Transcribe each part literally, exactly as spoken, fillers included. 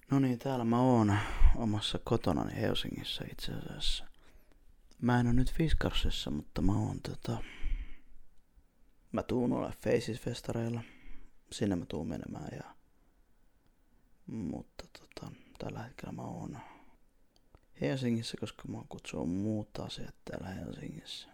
No niin, täällä mä oon omassa kotonani Helsingissä itse asiassa. Mä en oo nyt Fiskarsissa, mutta mä oon tota... Mä tuun ole Faces-festareilla. Sinne mä tuun menemään ja... Mutta tota, tällä hetkellä mä oon Helsingissä, koska mä kutsun muut asiat täällä Helsingissä.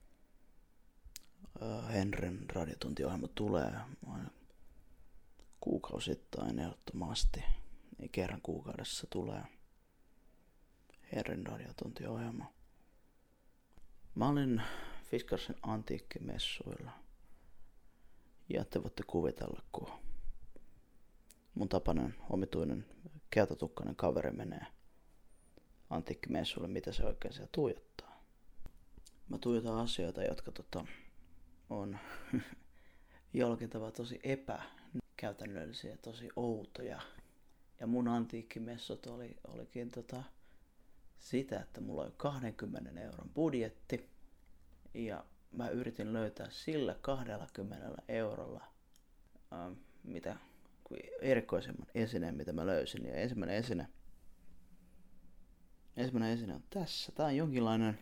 Henren radiotuntiohjelma tulee aina kuukausittain ehdottomasti. Niin kerran kuukaudessa tulee Henren radiotuntiohjelma. Mä olin Fiskarsin antiikkimessuilla. Ja te voitte kuvitella, kun mun tapainen omituinen keltatukkainen kaveri menee antiikkimessuille, mitä se oikein siellä tuijottaa. Mä tuijotan asioita, jotka tota, on jollakin tavalla tosi epäkäytännöllisiä, tosi outoja. Ja mun antiikkimessut oli, olikin tota, sitä, että mulla oli kaksikymmentä euron budjetti. Ja mä yritin löytää sillä kaksikymmentä eurolla ähm, mitä erikoisemman esineen, mitä mä löysin. Ja ensimmäinen esine, ensimmäinen esine on tässä. Tää on jonkinlainen,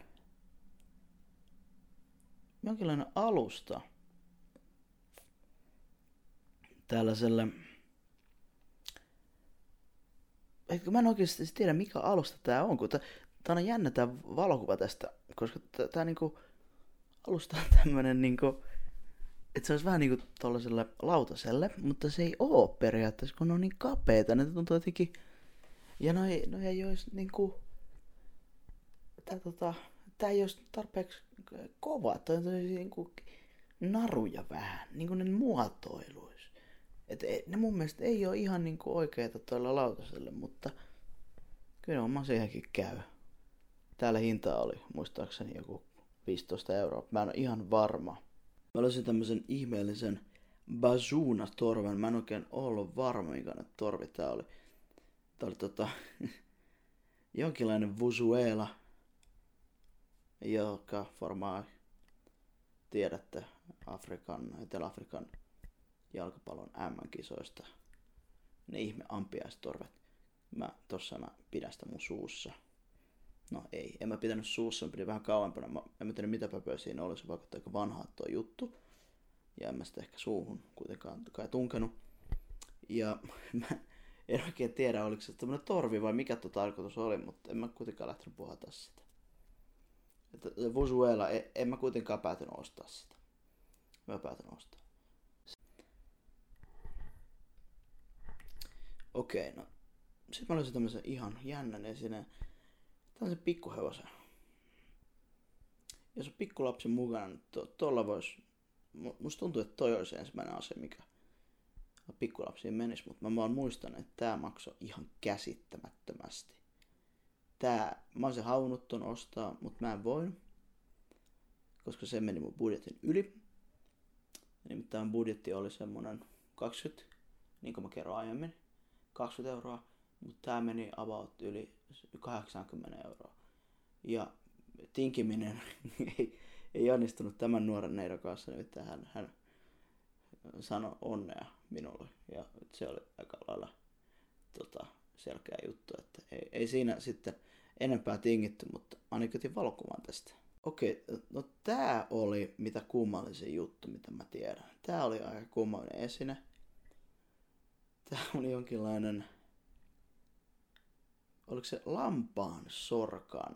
jonkinlainen alusta tällaiselle... Eikö mä en oikeasti tiedä, mikä alusta tää on, kun tää, tää on jännä tää valokuva tästä, koska tää, tää niinku alusta on tämmönen niinku, että se olisi vähän niinku tollaselle lautaselle, mutta se ei oo periaatteessa, kun ne on niin kapeita, ne tuntuu jotenkin, ja no ei, no ei ois niinku, tää tota, tää ei ois tarpeeksi kova, tää on niinku naruja vähän, niinku ne muotoiluis. Et ne mun mielestä ei oo ihan niinku oikeeta tuolla lautaselle, mutta kyllä mä siihenkin käy. Täällä hinta oli muistaakseni joku viisitoista euroa. Mä en ole ihan varma. Mä löysin tämmösen ihmeellisen Bazuna-torven. Mä en oikein ollut varma, minkälainen torvi tää oli. Tää oli tota jonkinlainen Vuzuela, joka varmaan tiedätte Afrikan, Etelä-Afrikan jalkapallon äm äm-kisoista. Ne ihme ampiaistorvet. Mä tossa mä pidän sitä mun suussa. No ei, en mä pitänyt suussa, mä pidin vähän kauempana. Mä en mä tiedä mitä pöpöä siinä oli, se vaikuttaa aika vanhaa tuo juttu. Ja en mä sitä ehkä suuhun kuitenkaan kai tunkenut. Ja mä en oikein tiedä, oliko se tämmönen torvi vai mikä tuo tarkoitus oli, mutta en mä kuitenkaan lähtenyt puhata sitä. Että Vuzuela, en, en mä kuitenkaan päätynyt ostaa sitä. Mä päätän ostaa. Okei, no. Sitten mä löysin tämmösen ihan jännän esineen. Tällaisen pikkuhevosen. Jos on pikkulapsi mukana, niin to, tolla vois... Musta tuntuu, että toi olisi ensimmäinen asia, mikä pikkulapsiin menisi, mutta mä vaan muistan, että tää maksoi ihan käsittämättömästi. Tää, mä olisin halunnut ton ostaa, mutta mä en voinut, koska se meni mun budjetin yli. Nimittäin budjetti oli semmonen kaksikymmentä, niin kuin mä kerroin aiemmin, kaksikymmentä euroa, mutta tää meni about yli kahdeksankymmentä euroa. Ja tinkiminen ei, ei onnistunut tämän nuoren neidon kanssa, nimittäin hän, hän sanoi onnea minulle. Ja se oli aika lailla tota, selkeä juttu, että ei, ei siinä sitten enempää tingitty, mutta ainakin otin valokuvan tästä. Okei, no tää oli mitä kummallisin juttu, mitä mä tiedän. Tää oli aika kummallinen esine. Tää oli jonkinlainen... Oliko se lampaan sorkan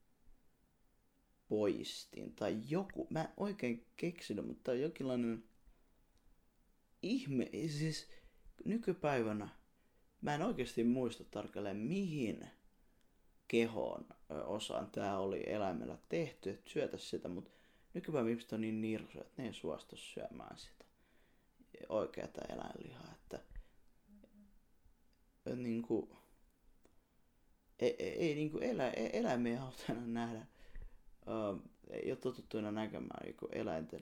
poistin tai joku, mä en oikein keksinyt, mutta jonkinlainen ihme, siis nykypäivänä mä en oikeasti muista tarkalleen mihin kehoon osaan tää oli eläimellä tehty, että syötä sitä, mutta nykypäivänä ihmiset on niin nirsoja, että ne ei suostu syömään sitä oikeata eläinlihaa, että niinku Ei, ei, ei niinku elä, eläimiä haluta nähdä. Uh, ei ole totuttu enää näkemään niinku eläinten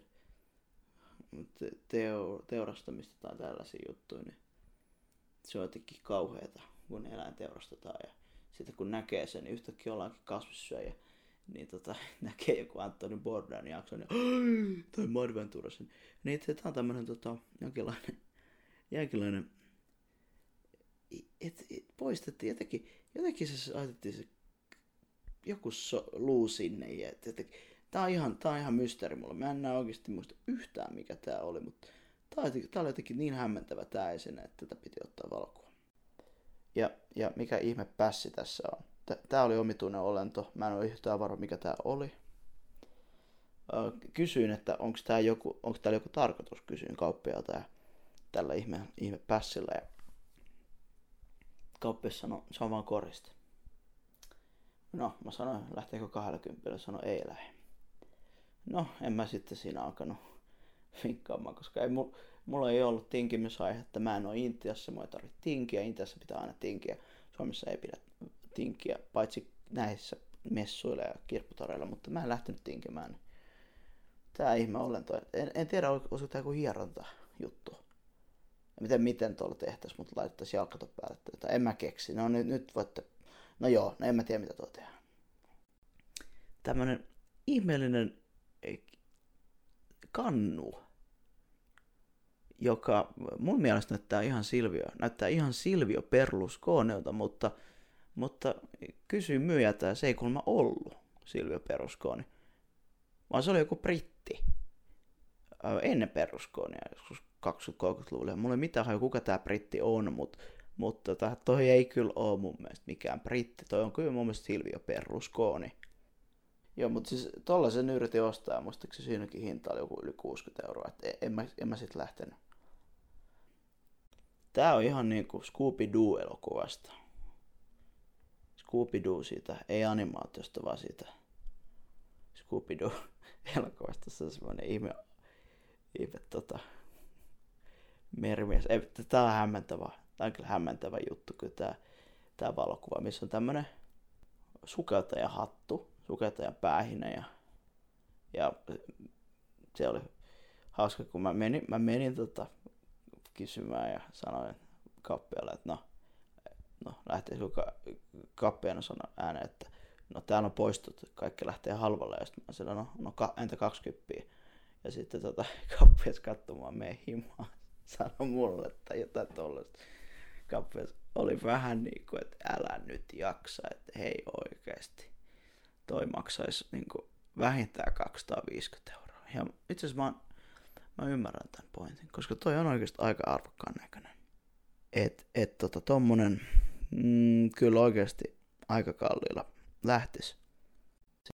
teo, teurastamista tai tällaisia juttuja. Niin se on jotenkin kauheata, kun eläin teurastetaan. Ja sitten kun näkee sen, niin yhtäkkiä ollaankin kasvissyöjä. Niin tota, näkee joku Anthony Bourdain jakson ja tai Madventurasin. Niin tää on tämmönen tota, jonkinlainen, jonkinlainen et, et, poistettiin jotenkin, jotenkin se laitettiin se joku so, luu sinne. Ja jotenkin, tää on ihan, tää on ihan mysteeri mulle. Mä en näe oikeasti muista yhtään mikä tää oli, mutta tää oli, tää oli jotenkin niin hämmentävä tää esine, että tätä piti ottaa valokuva. Ja, ja mikä ihme pässi tässä on. Tää oli omituinen olento. Mä en ole yhtään varma mikä tää oli. Kysyin, että onko tää joku, onko täällä joku tarkoitus, kysyin kauppialta ja tällä ihme, ihme pässillä. Ja kauppias sanoi, se on vaan koriste. No, mä sanoin, lähteekö kaksikymmentä, sanoi ei lähde. No, en mä sitten siinä alkanut vinkkaamaan, koska ei, mulla ei ollut tinkimisaihetta. Mä en ole Intiassa, mua ei tarvitse tinkiä. Intiassa pitää aina tinkiä. Suomessa ei pidä tinkiä, paitsi näissä messuilla ja kirpputoreilla, mutta mä en lähtenyt tinkimään. Tää ihme olento. En, en tiedä, olisiko tää joku hieronta juttu. Ja miten, miten tuolla tehtäisiin, mutta laitettaisiin jalkaton päälle. Tai en mä keksi. No nyt, nyt voitte... No joo, no en mä tiedä mitä tuo tehdään. Tämmönen ihmeellinen kannu, joka mun mielestä näyttää ihan Silvio, näyttää ihan Silvio Berlusconilta, mutta, mutta kysyin myyjältä, se ei kuulemma ollut Silvio Berlusconi, vaan se oli joku britti ennen Berlusconia, joskus kaksikymmentä-kolmekymmentäluvulla. Mulla ei mitään haju, kuka tää britti on, mutta, mutta toi ei kyllä ole mun mielestä mikään britti, toi on kyllä mun mielestä Silvio Berlusconi. Joo, mutta siis tollasen yritin ostaa, ja muistaakseni siinäkin hinta oli joku yli kuusikymmentä euroa, että en mä, en mä sit lähtenyt. Tää on ihan niinku Scooby-Doo-elokuvasta. Scooby-Doo siitä, ei animaatiosta, vaan siitä Scooby-Doo-elokuvasta. Se on semmonen ihme, ihme tota, merimies. Ei, tää on hämmentävä, tää on kyllä hämmentävä juttu, kyllä tää, tää valokuva, missä on tämmönen sukeltajan hattu. Sukeltajan päähine ja, ja se oli hauska, kun mä menin, mä menin tota, kysymään ja sanoin kauppialle, että no, no lähtee ka, kauppiaana sanoa ääneen, että no täällä on poistut, kaikki lähtee halvalla, ja sitten mä sanoin, no, no ka, entä kaksikymmentä. Ja sitten tota, kauppias katsomaan meidän himaa, sanoi mulle, että jotain tollaista. Kauppias oli vähän niin kuin, että älä nyt jaksa, että hei oikeesti. Toi maksaisi niin kuin vähintään kaksisataaviisikymmentä euroa. Ja itse asiassa mä, mä ymmärrän tämän pointin, koska toi on oikeasti aika arvokkaan näköinen. Et, et tota tommonen mm, kyllä oikeasti aika kalliilla lähtisi.